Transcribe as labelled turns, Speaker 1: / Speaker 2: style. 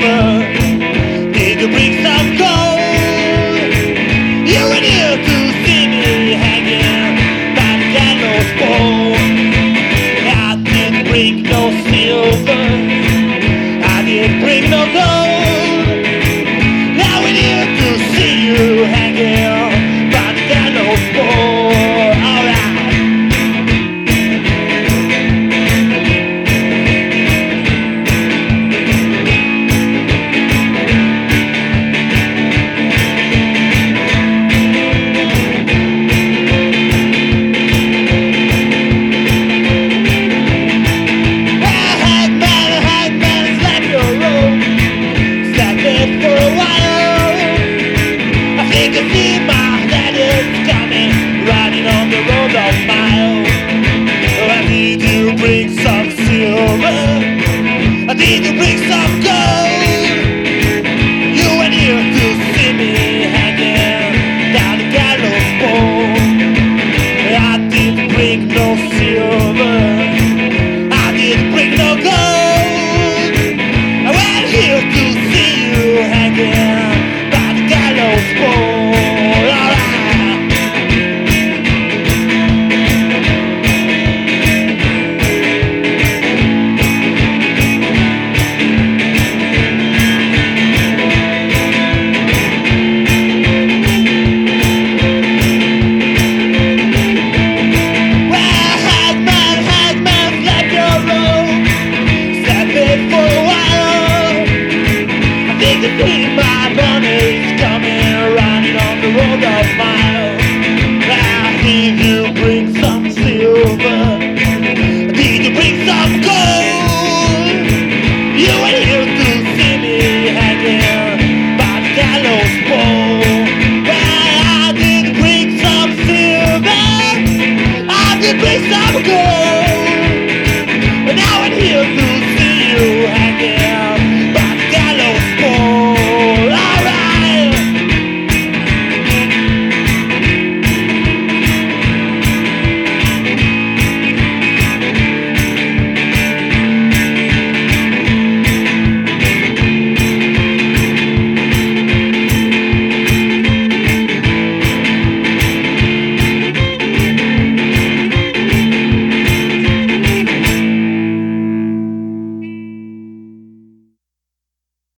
Speaker 1: silver? Did you bring some gold? You were here to see me hanging by the gallows pole. I didn't bring no silver, I didn't bring no gold. Now we're here to see you hanging by the gallows pole. Alright. Did you bring some silver? Did you bring some gold?